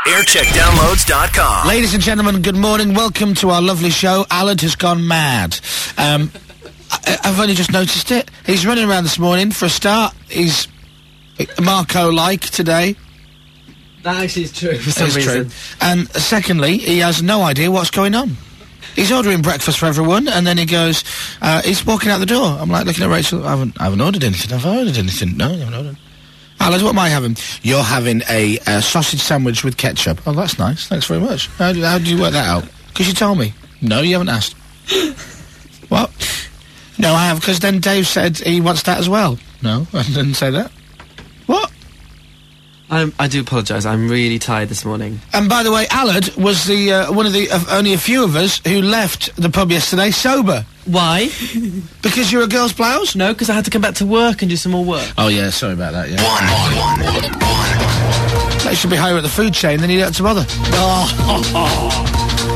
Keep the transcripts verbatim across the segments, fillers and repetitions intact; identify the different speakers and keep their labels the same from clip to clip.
Speaker 1: aircheck downloads dot com.
Speaker 2: Ladies and gentlemen, good morning. Welcome to our lovely show. Alad has gone mad. Um, I, I've only just noticed it. He's running around this morning. For a start, he's Marco-like today.
Speaker 3: That actually is true for some
Speaker 2: It's
Speaker 3: reason.
Speaker 2: true. And secondly, he has no idea what's going on. He's ordering breakfast for everyone, and then he goes, uh, he's walking out the door. I'm like looking at Rachel. I haven't, I haven't ordered anything. Have I ordered anything? No, I haven't ordered. Alad, what am I having? You're having a uh, sausage sandwich with ketchup. Oh, that's nice. Thanks very much. How do, how do you work that out? Because you told me. No, you haven't asked. What? No, I have, because then Dave said he wants that as well. No, I didn't say that. What?
Speaker 3: I'm, I do apologise. I'm really tired this morning.
Speaker 2: And by the way, Alad was the uh, one of the uh, only a few of us who left the pub yesterday sober.
Speaker 3: Why?
Speaker 2: Because you're a girl's blouse?
Speaker 3: No, because I had to come back to work and do some more work.
Speaker 2: Oh, yeah, sorry about that, yeah. They should be higher at the food chain than you don't have to bother. Oh.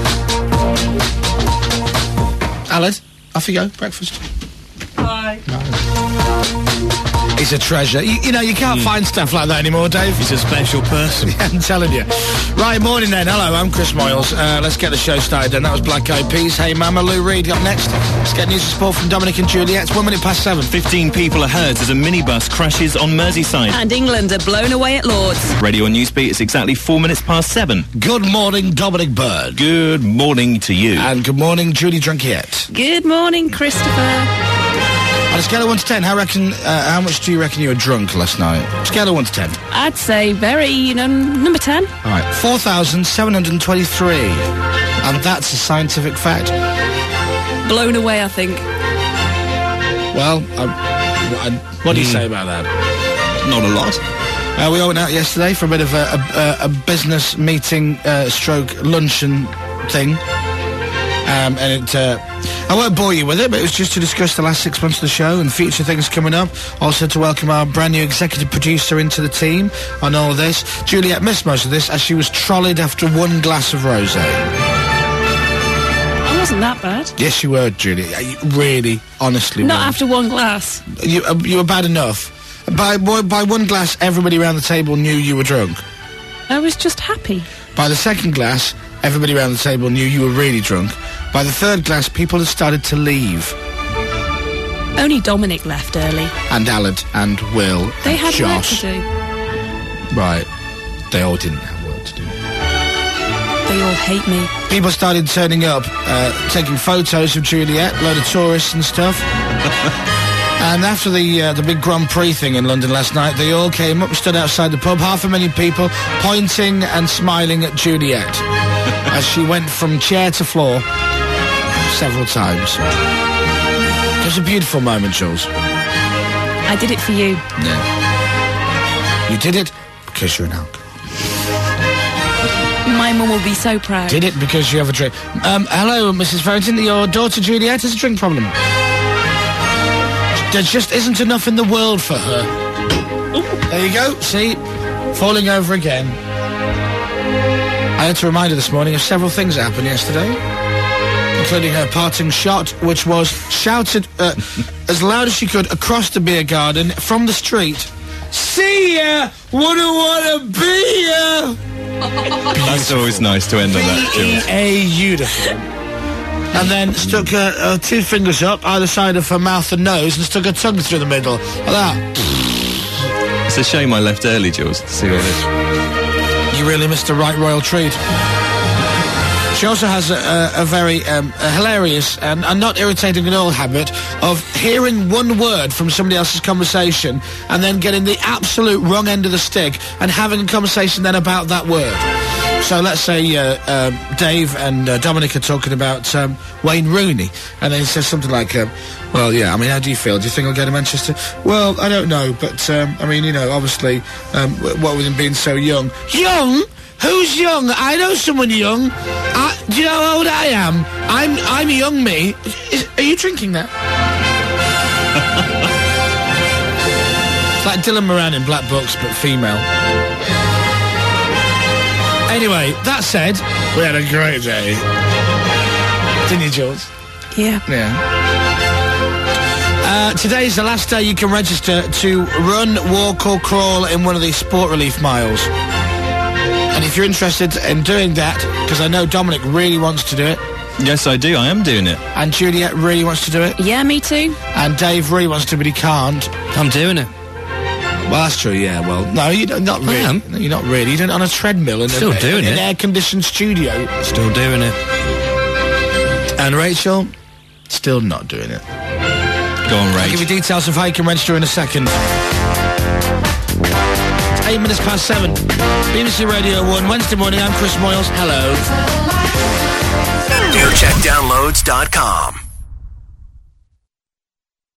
Speaker 2: Alad, off you go, breakfast.
Speaker 3: Bye.
Speaker 2: He's a treasure. You, you know, you can't mm. find stuff like that anymore, Dave.
Speaker 4: He's a special person.
Speaker 2: Yeah, I'm telling you. Right, morning then. Hello, I'm Chris Moyles. Uh, let's get the show started then. That was Black Eyed Peas. Hey Mama, Lou Reed. Up next, let's get news and sport from Dominic and Juliet. It's one minute past seven.
Speaker 4: Fifteen people are hurt as a minibus crashes on Merseyside.
Speaker 5: And England are blown away at Lords.
Speaker 4: Radio and Newsbeat, it's exactly four minutes past seven.
Speaker 2: Good morning, Dominic Bird.
Speaker 4: Good morning to you.
Speaker 2: And good morning, Julie Drunkiette.
Speaker 5: Good morning, Christopher.
Speaker 2: On a scale of one to ten, how reckon? Uh, how much do you reckon you were drunk last night? Scale of one to ten.
Speaker 5: I'd say very, um, number ten.
Speaker 2: All right, four thousand seven hundred twenty-three, and that's a scientific fact.
Speaker 5: Blown away, I think.
Speaker 2: Well, I, I, what do you mm. say about that?
Speaker 4: Not a lot.
Speaker 2: Uh, we all went out yesterday for a bit of a, a, a business meeting, uh, stroke luncheon thing. Um, and it, uh, I won't bore you with it, but it was just to discuss the last six months of the show and future things coming up. Also to welcome our brand new executive producer into the team on all of this. Juliet missed most of this as she was trolleyed after one glass of rosé.
Speaker 5: I wasn't that bad.
Speaker 2: Yes, you were, Juliet. You really, honestly
Speaker 5: Not
Speaker 2: were.
Speaker 5: after one glass.
Speaker 2: You, uh, you were bad enough. By, by one glass, everybody around the table knew you were drunk.
Speaker 5: I was just happy.
Speaker 2: By the second glass, everybody around the table knew you were really drunk. By the third glass, people had started to leave.
Speaker 5: Only Dominic left early.
Speaker 2: And Alad and Will
Speaker 5: They
Speaker 2: and
Speaker 5: had
Speaker 2: Josh.
Speaker 5: work to do.
Speaker 2: Right. They all didn't have work to do.
Speaker 5: They all hate me.
Speaker 2: People started turning up, uh, taking photos of Juliet, a load of tourists and stuff. And after the uh, the big Grand Prix thing in London last night, they all came up and stood outside the pub, half a million people, pointing and smiling at Juliet as she went from chair to floor several times. It was a beautiful moment, Jules.
Speaker 5: I did it for you.
Speaker 2: Yeah. You did it because you're an alcoholic.
Speaker 5: My mum will be so proud.
Speaker 2: Did it because you have a drink. Um, hello, Missus Farrington. Your daughter Juliet has a drink problem. There just isn't enough in the world for her. There you go. See? Falling over again. I had to remind her this morning of several things that happened yesterday, including her parting shot, which was shouted uh, as loud as she could across the beer garden from the street. See ya! Wouldn't wanna be ya!
Speaker 4: That's always nice to end on that, Jules.
Speaker 2: Beautiful. And then stuck her, her two fingers up either side of her mouth and nose and stuck her tongue through the middle. Like that.
Speaker 4: It's a shame I left early, Jules, to see all this.
Speaker 2: You really missed a right royal treat. She also has a, a, a very um, a hilarious and, and not irritating at all habit of hearing one word from somebody else's conversation and then getting the absolute wrong end of the stick and having a conversation then about that word. So let's say uh, uh, Dave and uh, Dominic are talking about um, Wayne Rooney, and then he says something like, um, well, yeah, I mean, how do you feel? Do you think I'll go to Manchester? Well, I don't know, but, um, I mean, you know, obviously, um, what with him being so young. Young? Who's young? I know someone young. I, do you know how old I am? I'm I'm young, me. Is, are you drinking that? It's like Dylan Moran in Black Books, but female. Anyway, that said, we had a great day. Didn't you, Jules?
Speaker 5: Yeah.
Speaker 2: Yeah. Uh, today's the last day you can register to run, walk or crawl in one of these Sport Relief miles. And if you're interested in doing that, because I know Dominic really wants to do it,
Speaker 4: Yes, I do. I am doing it.
Speaker 2: and Juliet really wants to do it,
Speaker 5: Yeah, me too.
Speaker 2: and Dave really wants to, but he can't.
Speaker 6: I'm doing it.
Speaker 2: Well, that's true, yeah, well, no, you don't, not really.
Speaker 6: am.
Speaker 2: No, you're not really. You're doing it on a treadmill in,
Speaker 6: Still
Speaker 2: a,
Speaker 6: doing
Speaker 2: in
Speaker 6: it.
Speaker 2: an air-conditioned studio.
Speaker 6: Still doing it.
Speaker 2: And Rachel, still not doing it.
Speaker 4: Go on,
Speaker 2: I'll give you
Speaker 4: Rach.
Speaker 2: details of how you can register in a second. It's eight minutes past seven. B B C Radio one, Wednesday morning, I'm Chris Moyles. Hello.
Speaker 1: aircheck downloads dot com.